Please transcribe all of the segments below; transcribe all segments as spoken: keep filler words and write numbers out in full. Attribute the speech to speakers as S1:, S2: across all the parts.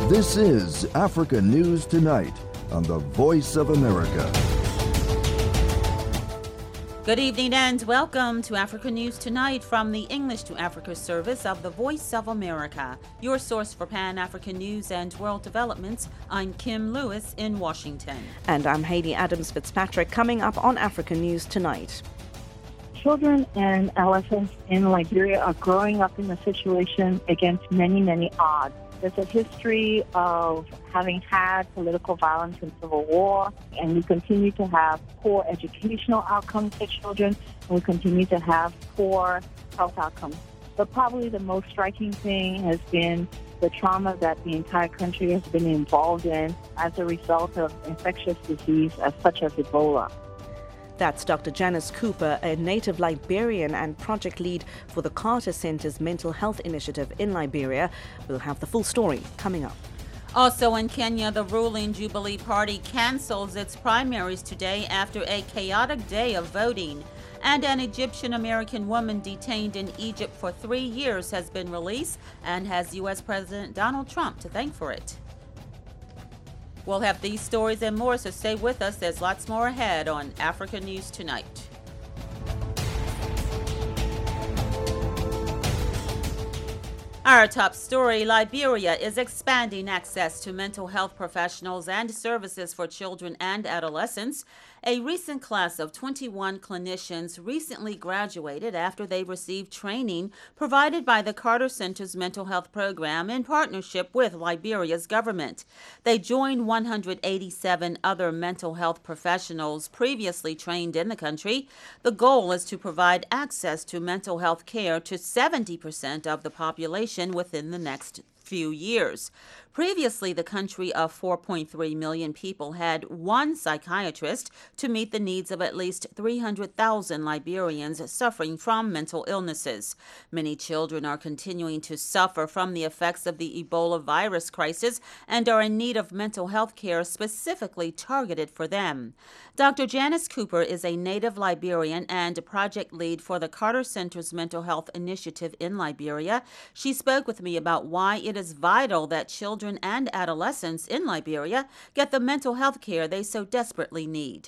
S1: This is Africa News Tonight on the Voice of America.
S2: Good evening and welcome to Africa News Tonight from the English to Africa service of the Voice of America, your source for Pan-African news and world developments. I'm Kim Lewis in Washington.
S3: And I'm Hayley Adams Fitzpatrick. Coming up on Africa News Tonight.
S4: Children and adolescents in Liberia are growing up in a situation against many, many odds. There's a history of having had political violence and civil war, and we continue to have poor educational outcomes for children, and we continue to have poor health outcomes. But probably the most striking thing has been the trauma that the entire country has been involved in as a result of infectious disease as such as Ebola.
S3: That's Doctor Janice Cooper, a native Liberian and project lead for the Carter Center's mental health initiative in Liberia. We'll have the full story coming up.
S2: Also in Kenya, the ruling Jubilee Party cancels its primaries today after a chaotic day of voting. And an Egyptian-American woman detained in Egypt for three years has been released and has U S President Donald Trump to thank for it. We'll have these stories and more, so stay with us. There's lots more ahead on Africa News Tonight. Our top story, Liberia is expanding access to mental health professionals and services for children and adolescents. A recent class of twenty-one clinicians recently graduated after they received training provided by the Carter Center's mental health program in partnership with Liberia's government. They joined one hundred eighty-seven other mental health professionals previously trained in the country. The goal is to provide access to mental health care to seventy percent of the population within the next few years. Previously, the country of four point three million people had one psychiatrist to meet the needs of at least three hundred thousand Liberians suffering from mental illnesses. Many children are continuing to suffer from the effects of the Ebola virus crisis and are in need of mental health care specifically targeted for them. Doctor Janice Cooper is a native Liberian and project lead for the Carter Center's mental health initiative in Liberia. She spoke with me about why it is vital that children and adolescents in Liberia get the mental health care they so desperately need.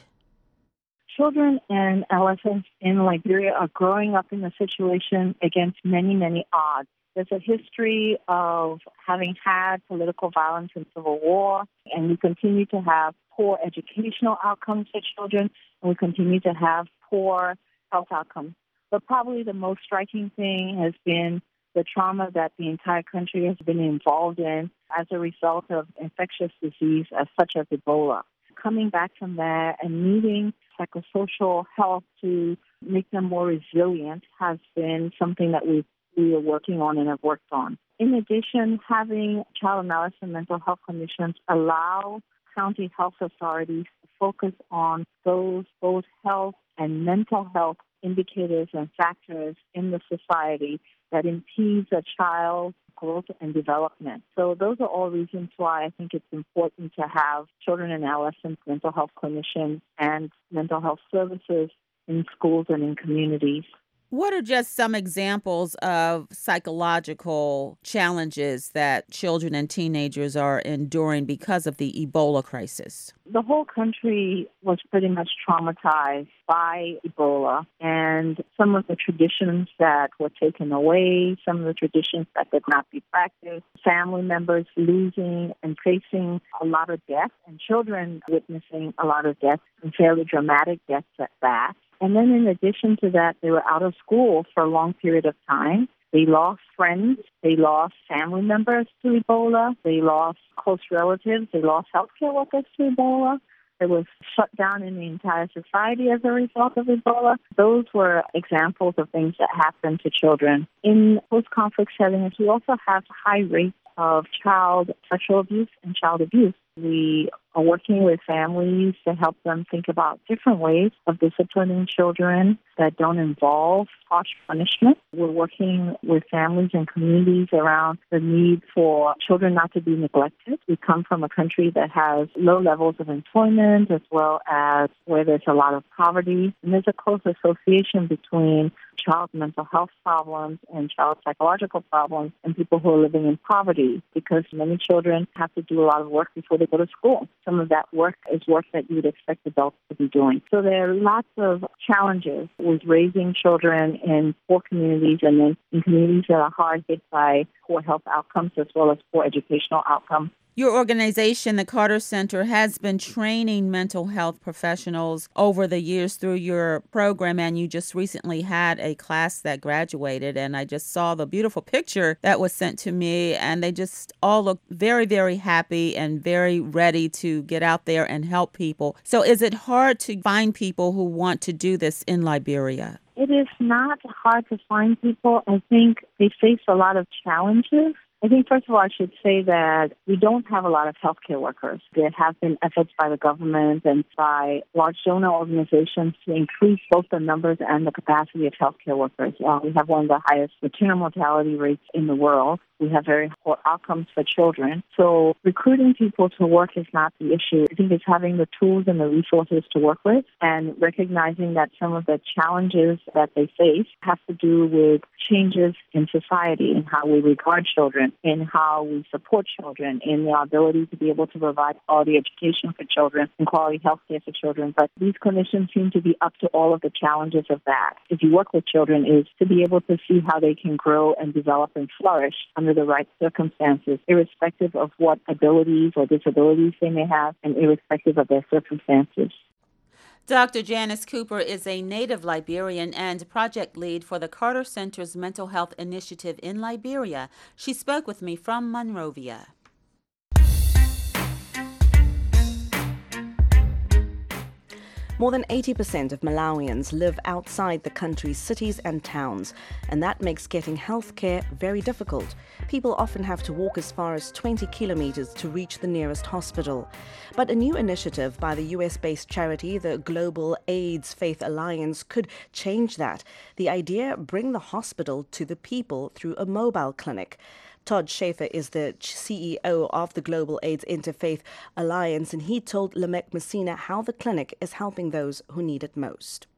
S4: Children and adolescents in Liberia are growing up in a situation against many, many odds. There's a history of having had political violence and civil war, and we continue to have poor educational outcomes for children, and we continue to have poor health outcomes. But probably the most striking thing has been the trauma that the entire country has been involved in as a result of infectious disease as such as Ebola. Coming back from that and needing psychosocial help to make them more resilient has been something that we we are working on and have worked on. In addition, having child and adolescent mental health conditions allow county health authorities to focus on those both health and mental health indicators and factors in the society that impedes a child's growth and development. So those are all reasons why I think it's important to have children and adolescents mental health clinicians and mental health services in schools and in communities.
S2: What are just some examples of psychological challenges that children and teenagers are enduring because of the Ebola crisis?
S4: The whole country was pretty much traumatized by Ebola, and some of the traditions that were taken away, some of the traditions that could not be practiced, family members losing and facing a lot of death, and children witnessing a lot of death, and fairly dramatic deaths at that. And then in addition to that, they were out of school for a long period of time. They lost friends. They lost family members to Ebola. They lost close relatives. They lost healthcare workers to Ebola. There was shut down in the entire society as a result of Ebola. Those were examples of things that happened to children. In post-conflict settings, we also have high rates of child sexual abuse and child abuse. We are working with families to help them think about different ways of disciplining children that don't involve harsh punishment. We're working with families and communities around the need for children not to be neglected. We come from a country that has low levels of employment as well as where there's a lot of poverty. And there's a close association between child mental health problems and child psychological problems and people who are living in poverty, because many children have to do a lot of work before they go to school. Some of that work is work that you would expect adults to be doing. So there are lots of challenges with raising children in poor communities and then in communities that are hard hit by poor health outcomes as well as poor educational outcomes.
S2: Your organization, the Carter Center, has been training mental health professionals over the years through your program, and you just recently had a class that graduated, and I just saw the beautiful picture that was sent to me, and they just all look very, very happy and very ready to get out there and help people. So is it hard to find people who want to do this in Liberia?
S4: It is not hard to find people. I think they face a lot of challenges. I think, first of all, I should say that we don't have a lot of healthcare workers. There have been efforts by the government and by large donor organizations to increase both the numbers and the capacity of healthcare workers. Uh, we have one of the highest maternal mortality rates in the world. We have very poor outcomes for children. So recruiting people to work is not the issue. I think it's having the tools and the resources to work with and recognizing that some of the challenges that they face have to do with changes in society and how we regard children, in how we support children, in the ability to be able to provide quality education for children and quality health care for children. But these clinicians seem to be up to all of the challenges of that. If you work with children, is to be able to see how they can grow and develop and flourish under the right circumstances, irrespective of what abilities or disabilities they may have and irrespective of their circumstances.
S2: Doctor Janice Cooper is a native Liberian and project lead for the Carter Center's mental health initiative in Liberia. She spoke with me from Monrovia.
S3: More than eighty percent of Malawians live outside the country's cities and towns, and that makes getting health care very difficult. People often have to walk as far as twenty kilometers to reach the nearest hospital. But a new initiative by the U S-based charity, the Global AIDS Faith Alliance, could change that. The idea: bring the hospital to the people through a mobile clinic. Todd Schaefer is the C E O of the Global AIDS Interfaith Alliance, and he told Lamek Messina how the clinic is helping those who need it most.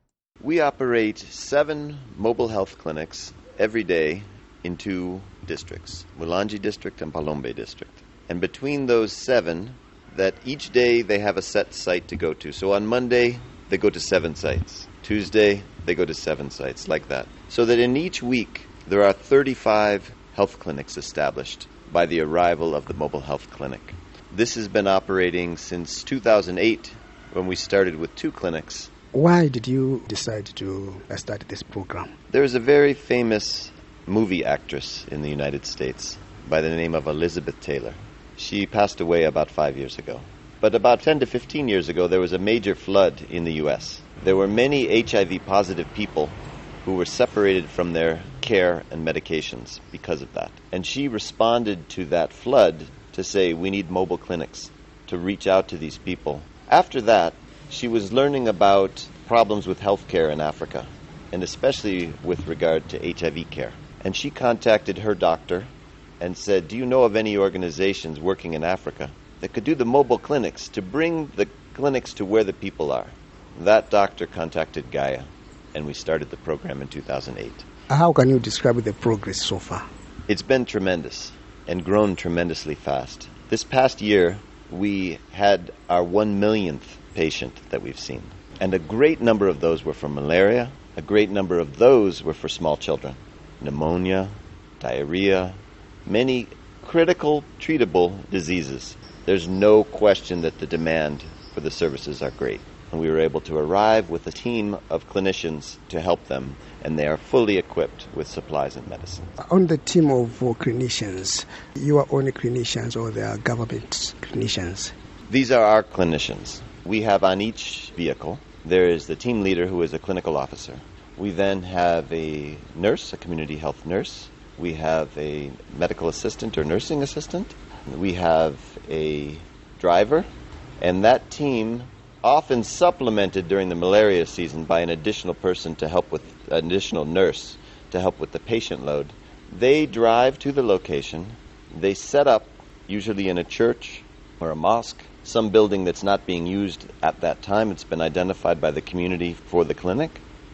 S5: We operate seven mobile health clinics every day in two districts, Mulanje District and Palombe District. And between those seven, that each day they have a set site to go to. So on Monday, they go to seven sites. Tuesday, they go to seven sites, like that. So that in each week, there are thirty-five health clinics established by the arrival of the mobile health clinic. This has been operating since two thousand eight, when we started with two clinics.
S6: Why did you decide to start this program?
S5: There's a very famous movie actress in the United States by the name of Elizabeth Taylor. She passed away about five years ago. But about ten to fifteen years ago, there was a major flood in the U S. There were many H I V positive people who were separated from their care and medications because of that. And she responded to that flood to say, we need mobile clinics to reach out to these people. After that, she was learning about problems with healthcare in Africa, and especially with regard to H I V care. And she contacted her doctor and said, do you know of any organizations working in Africa that could do the mobile clinics to bring the clinics to where the people are? That doctor contacted Gaia, and we started the program in two thousand eight.
S6: How can you describe the progress so far?
S5: It's been tremendous and grown tremendously fast. This past year, we had our one millionth patient that we've seen. And a great number of those were for malaria. A great number of those were for small children. Pneumonia, diarrhea, many critical, treatable diseases. There's no question that the demand for the services are great. And we were able to arrive with a team of clinicians to help them, and they are fully equipped with supplies and medicine.
S6: On the team of clinicians, you are only clinicians or they are government clinicians?
S5: These are our clinicians. We have on each vehicle, there is the team leader who is a clinical officer. We then have a nurse, a community health nurse. We have a medical assistant or nursing assistant. We have a driver, and that team often supplemented during the malaria season by an additional person to help with, an additional nurse to help with the patient load. They drive to the location. They set up, usually in a church or a mosque, some building that's not being used at that time. It's been identified by the community for the clinic.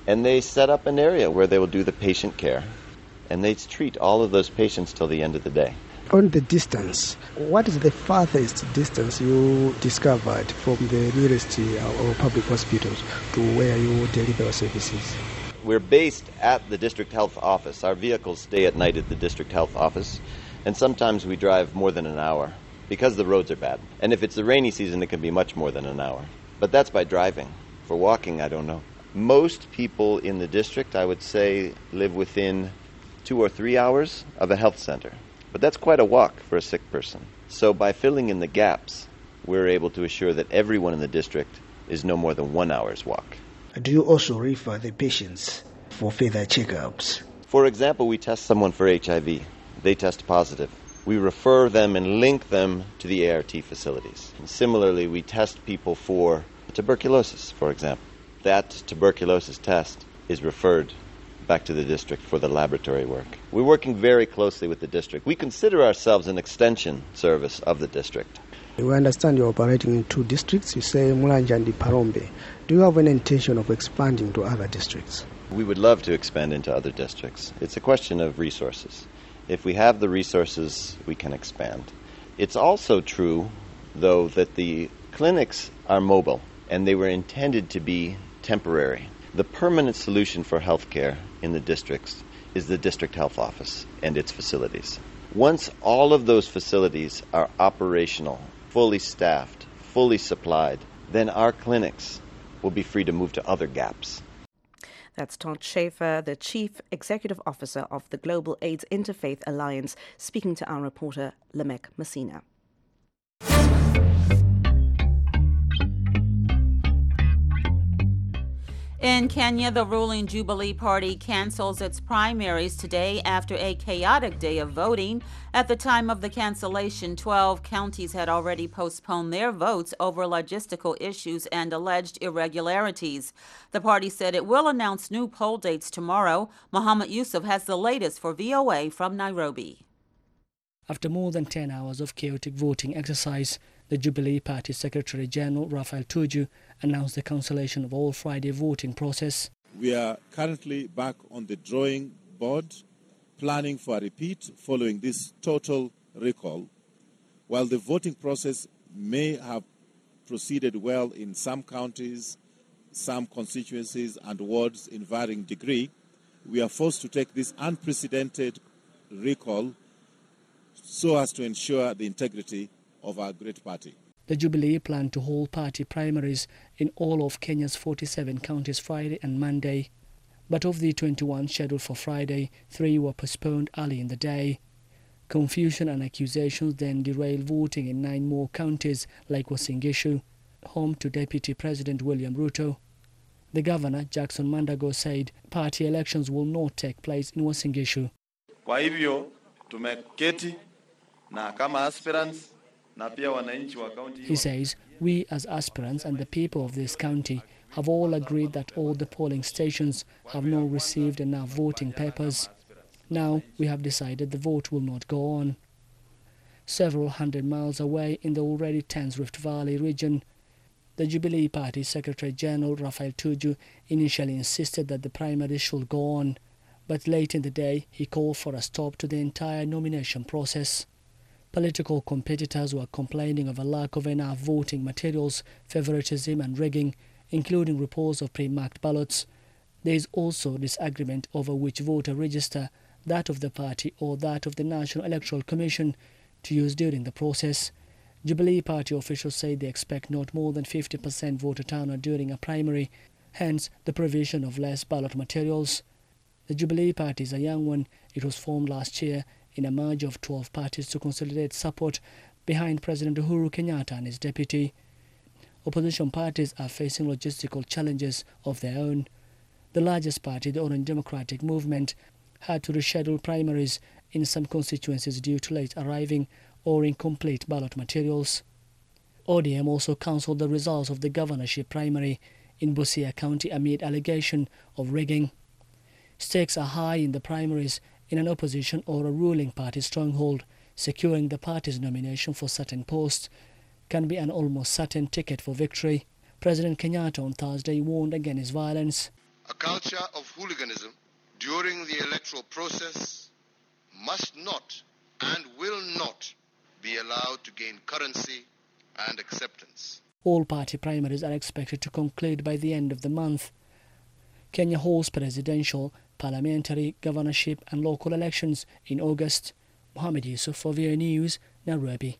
S5: And they set up an area where they will do the patient care, and they treat all of those patients till the end of the day.
S6: On the distance, what is the farthest distance you discovered from the nearest or public hospitals to where you deliver services?
S5: We're based at the district health office. Our vehicles stay at night at the district health office, and sometimes we drive more than an hour because the roads are bad. And if it's the rainy season, it can be much more than an hour. But that's by driving. For walking, I don't know. Most people in the district, I would say, live within two or three hours of a health center. But that's quite a walk for a sick person. So by filling in the gaps, we're able to assure that everyone in the district is no more than one hour's walk.
S6: Do you also refer the patients for further checkups?
S5: For example, we test someone for H I V. They test positive. We refer them and link them to the A R T facilities. And similarly, we test people for tuberculosis, for example. That tuberculosis test is referred back to the district for the laboratory work. We're working very closely with the district. We consider ourselves an extension service of the district.
S6: We understand you're operating in two districts. You say Mulanje and Parombe. Do you have an intention of expanding to other districts?
S5: We would love to expand into other districts. It's a question of resources. If we have the resources, we can expand. It's also true, though, that the clinics are mobile, and they were intended to be temporary. The permanent solution for healthcare in the districts is the district health office and its facilities. Once all of those facilities are operational, fully staffed, fully supplied, then our clinics will be free to move to other gaps.
S3: That's Todd Schaefer, the Chief Executive Officer of the Global AIDS Interfaith Alliance, speaking to our reporter, Lamek Messina.
S2: In Kenya, the ruling Jubilee Party cancels its primaries today after a chaotic day of voting. At the time of the cancellation, twelve counties had already postponed their votes over logistical issues and alleged irregularities. The party said it will announce new poll dates tomorrow. Mohammed Yusuf has the latest for V O A from Nairobi.
S7: After more than ten hours of chaotic voting exercise, the Jubilee Party Secretary General Raphael Tuju announced the cancellation of all Friday voting process.
S8: We are currently back on the drawing board, planning for a repeat following this total recall. While the voting process may have proceeded well in some counties, some constituencies and wards in varying degree, we are forced to take this unprecedented recall so as to ensure the integrity of our great party.
S7: The Jubilee planned to hold party primaries in all of Kenya's forty-seven counties Friday and Monday. But of the twenty-one scheduled for Friday, three were postponed early in the day. Confusion and accusations then derailed voting in nine more counties like Uasin Gishu, home to Deputy President William Ruto. The governor, Jackson Mandago, said party elections will not take place in Uasin Gishu.
S9: Kwa hivyo tumeketi na kama aspirants.
S7: He says, we as aspirants and the people of this county have all agreed that all the polling stations have not received enough voting papers. Now we have decided the vote will not go on. Several hundred miles away in the already tense Rift Valley region, the Jubilee Party Secretary General Raphael Tuju initially insisted that the primaries should go on, but late in the day he called for a stop to the entire nomination process. Political competitors were complaining of a lack of enough voting materials, favoritism and rigging, including reports of pre-marked ballots. There is also disagreement over which voter register, that of the party or that of the National Electoral Commission, to use during the process. Jubilee Party officials say they expect not more than fifty percent voter turnout during a primary, hence the provision of less ballot materials. The Jubilee Party is a young one. It was formed last year in a merge of twelve parties to consolidate support behind President Uhuru Kenyatta and his deputy. Opposition parties are facing logistical challenges of their own. The largest party, the Orange Democratic Movement, had to reschedule primaries in some constituencies due to late arriving or incomplete ballot materials. O D M also cancelled the results of the governorship primary in Busia County amid allegation of rigging. Stakes are high in the primaries in an opposition or a ruling party stronghold. Securing the party's nomination for certain posts can be an almost certain ticket for victory. President Kenyatta on Thursday warned against violence.
S10: A culture of hooliganism during the electoral process must not and will not be allowed to gain currency and acceptance.
S7: All party primaries are expected to conclude by the end of the month. Kenya holds presidential, parliamentary, governorship and local elections in August. Mohammed Yusuf for V O A News, Nairobi.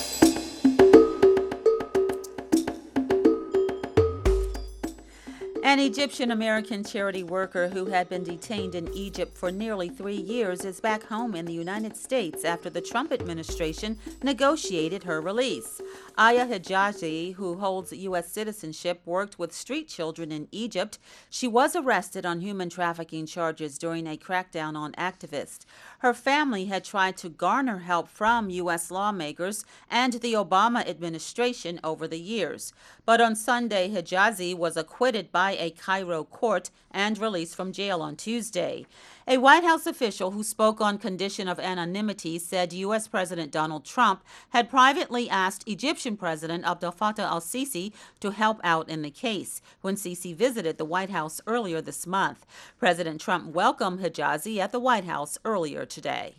S2: An Egyptian-American charity worker who had been detained in Egypt for nearly three years is back home in the United States after the Trump administration negotiated her release. Aya Hijazi, who holds U S citizenship, worked with street children in Egypt. She was arrested on human trafficking charges during a crackdown on activists. Her family had tried to garner help from U S lawmakers and the Obama administration over the years. But on Sunday, Hijazi was acquitted by a Cairo court and released from jail on Tuesday. A White House official who spoke on condition of anonymity said U S President Donald Trump had privately asked Egyptian President Abdel Fattah al-Sisi to help out in the case when Sisi visited the White House earlier this month. President Trump welcomed Hijazi at the White House earlier today.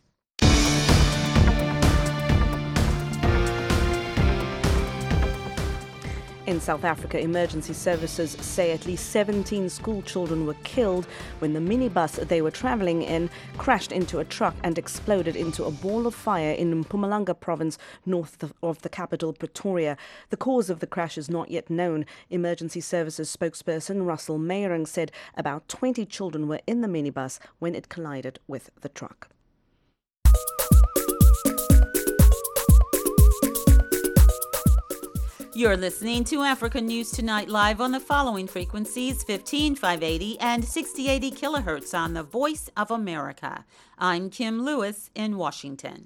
S3: In South Africa, emergency services say at least seventeen school children were killed when the minibus they were traveling in crashed into a truck and exploded into a ball of fire in Mpumalanga province, north of the capital, Pretoria. The cause of the crash is not yet known. Emergency services spokesperson Russell Meyering said about twenty children were in the minibus when it collided with the truck.
S2: You're listening to Africa News Tonight live on the following frequencies: fifteen five eighty and sixty eighty kilohertz on the Voice of America. I'm Kim Lewis in Washington.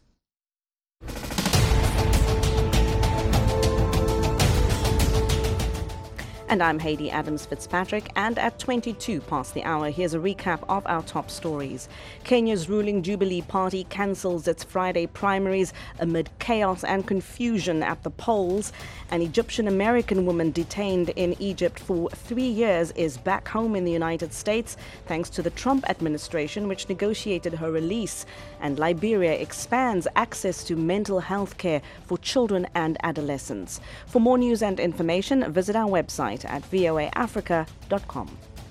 S3: And I'm Hayley Adams Fitzpatrick, and at twenty-two past the hour, here's a recap of our top stories. Kenya's ruling Jubilee Party cancels its Friday primaries amid chaos and confusion at the polls. An Egyptian-American woman detained in Egypt for three years is back home in the United States thanks to the Trump administration, which negotiated her release. And Liberia expands access to mental health care for children and adolescents. For more news and information, visit our website at v o a africa dot com.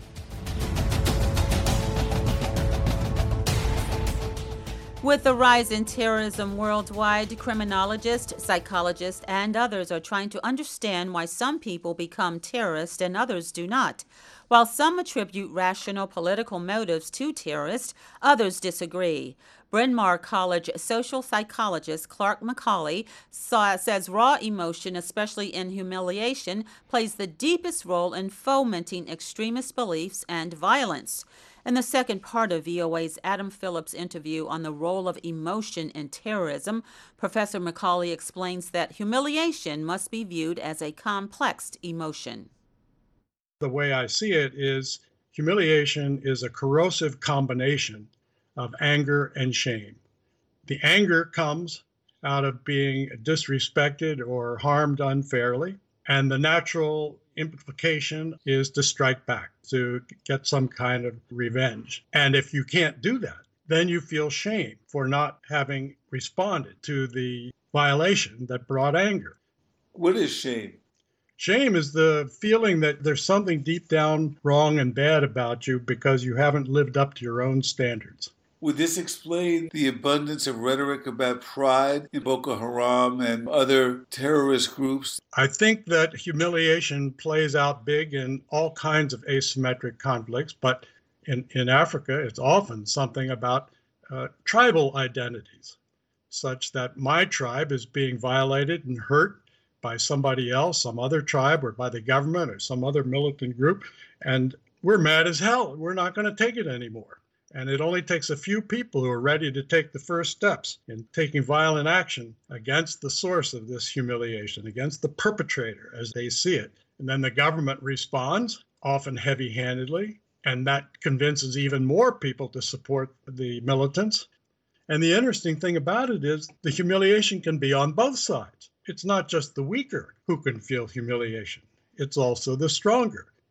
S2: With the rise in terrorism worldwide, criminologists, psychologists, and others are trying to understand why some people become terrorists and others do not. While some attribute rational political motives to terrorists, others disagree. Bryn Mawr College social psychologist Clark Macaulay saw, says raw emotion, especially in humiliation, plays the deepest role in fomenting extremist beliefs and violence. In the second part of V O A's Adam Phillips interview on the role of emotion in terrorism, Professor Macaulay explains that humiliation must be viewed as a complex emotion.
S11: The way I see it is humiliation is a corrosive combination of anger and shame. The anger comes out of being disrespected or harmed unfairly, and the natural implication is to strike back, to get some kind of revenge. And if you can't do that, then you feel shame for not having responded to the violation that brought anger.
S12: What is shame?
S11: Shame is the feeling that there's something deep down wrong and bad about you because you haven't lived up to your own standards.
S12: Would this explain the abundance of rhetoric about pride in Boko Haram and other terrorist groups?
S11: I think that humiliation plays out big in all kinds of asymmetric conflicts, but in, in Africa, it's often something about uh, tribal identities, such that my tribe is being violated and hurt by somebody else, some other tribe, or by the government or some other militant group, and we're mad as hell. We're not going to take it anymore. And it only takes a few people who are ready to take the first steps in taking violent action against the source of this humiliation, against the perpetrator as they see it. And then the government responds, often heavy-handedly, and that convinces even more people to support the militants. And the interesting thing about it is the humiliation can be on both sides. It's not just the weaker who can feel humiliation. It's also the stronger.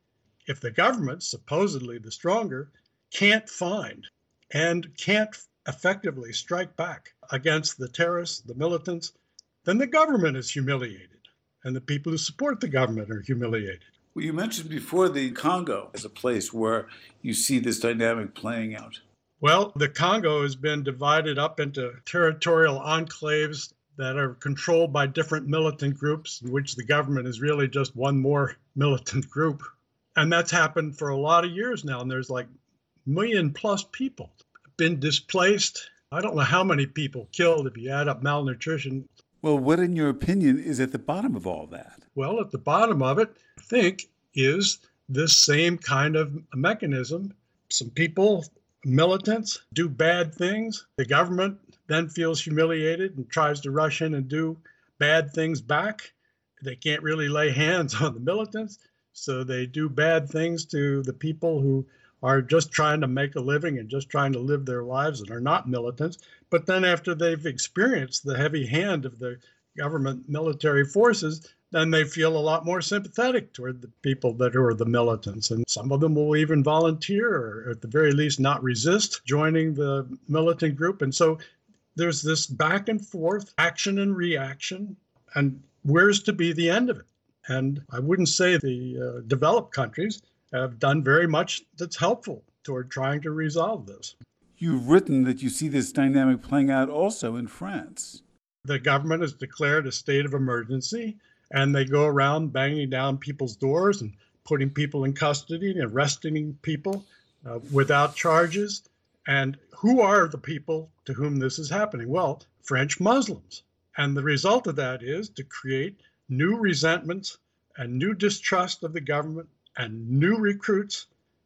S11: if the government, supposedly the stronger, can't find and can't effectively strike back against the terrorists, the militants, then the government is humiliated, and the people who support the government are humiliated.
S12: Well, you mentioned before the Congo as a place where you see this dynamic playing out.
S11: Well, the Congo has been divided up into territorial enclaves that are controlled by different militant groups, in which the government is really just one more militant group. And that's happened for a lot of years now, and there's like a million plus people been displaced. I don't know how many people killed if you add up malnutrition.
S12: Well, what, in your opinion, is at the bottom of all that?
S11: Well, at the bottom of it, I think, is this same kind of mechanism. Some people, militants, do bad things. The government then feels humiliated and tries to rush in and do bad things back. They can't really lay hands on the militants, so they do bad things to the people who are just trying to make a living and just trying to live their lives and are not militants. But then after they've experienced the heavy hand of the government military forces, then they feel a lot more sympathetic toward the people that are the militants. And some of them will even volunteer, or at the very least not resist joining the militant group. And so there's this back and forth, action and reaction, and where's to be the end of it? And I wouldn't say the uh, developed countries have done very much that's helpful toward trying to resolve this.
S12: You've written that you see this dynamic playing out also in France.
S11: The government has declared a state of emergency, and they go around banging down people's doors and putting people in custody and arresting people uh, without charges. And who are the people to whom this is happening? Well, French Muslims. And the result of that is to create new resentments and new distrust of the government and new recruits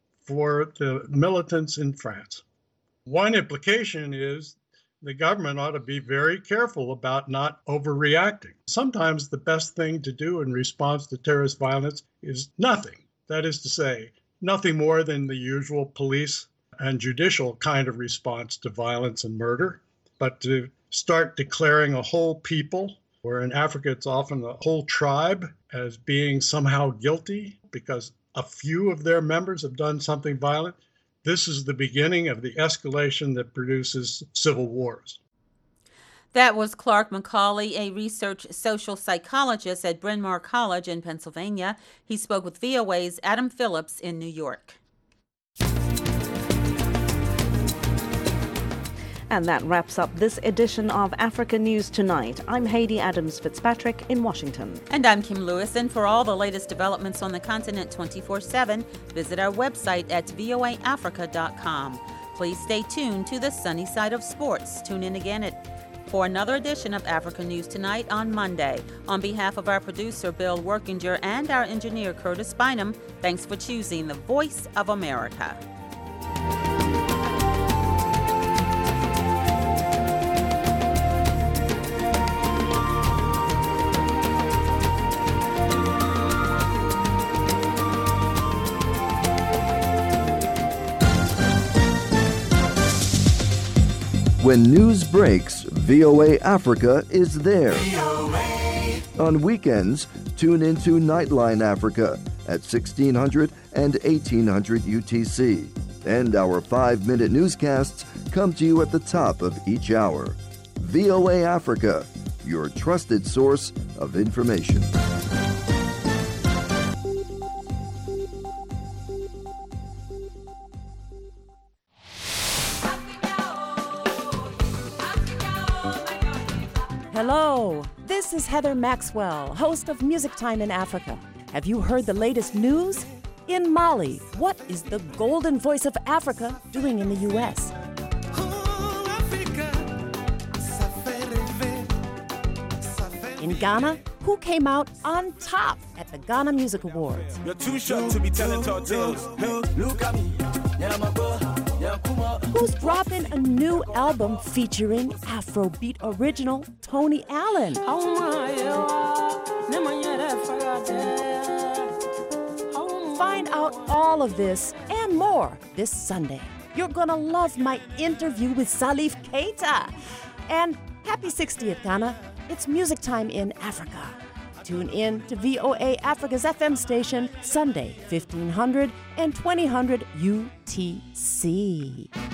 S11: for the militants in France. One implication is the government ought to be very careful about not overreacting. Sometimes the best thing to do in response to terrorist violence is nothing. That is to say, nothing more than the usual police and judicial kind of response to violence and murder, but to start declaring a whole people, where in Africa it's often a whole tribe, as being somehow guilty because a few of their members have done something violent. This is the beginning of the escalation that produces civil wars.
S2: That was Clark McCauley, a research social psychologist at Bryn Mawr College in Pennsylvania. He spoke with V O A's Adam Phillips in New York.
S3: And that wraps up this edition of Africa News Tonight. I'm Haiti Adams Fitzpatrick in Washington.
S2: And I'm Kim Lewis. And for all the latest developments on the continent twenty-four seven, visit our website at v o a africa dot com. Please stay tuned to the sunny side of sports. Tune in again at, for another edition of Africa News Tonight on Monday. On behalf of our producer, Bill Workinger, and our engineer, Curtis Bynum, thanks for choosing the Voice of America.
S1: When news breaks, V O A Africa is there. On weekends, tune into Nightline Africa at sixteen hundred and eighteen hundred U T C. And our five-minute newscasts come to you at the top of each hour. V O A Africa, your trusted source of information.
S13: Hello, this is Heather Maxwell, host of Music Time in Africa. Have you heard the latest news? In Mali, what is the golden voice of Africa doing in the U S? In Ghana, who came out on top at the Ghana Music Awards?
S14: You're too short to be telling tall tales. Look at me.
S13: Who's dropping a new album featuring Afrobeat original Tony Allen? Find out all of this and more this Sunday. You're gonna love my interview with Salif Keita. And happy sixtieth, Ghana. It's Music Time in Africa. Tune in to V O A Africa's F M station Sunday, fifteen hundred and twenty hundred U T C.